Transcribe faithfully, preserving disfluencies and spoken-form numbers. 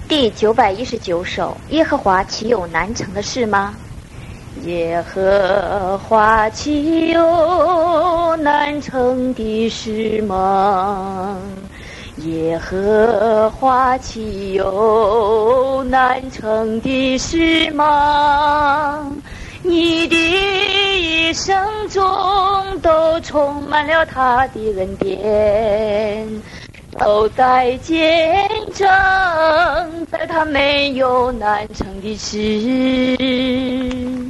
第九百一十九首，耶和华岂有难成的事吗？耶和华岂有难成的事吗？耶和华岂有难成的事吗？你的一生中都充满了他的恩典，都在见证，在他没有难成的事。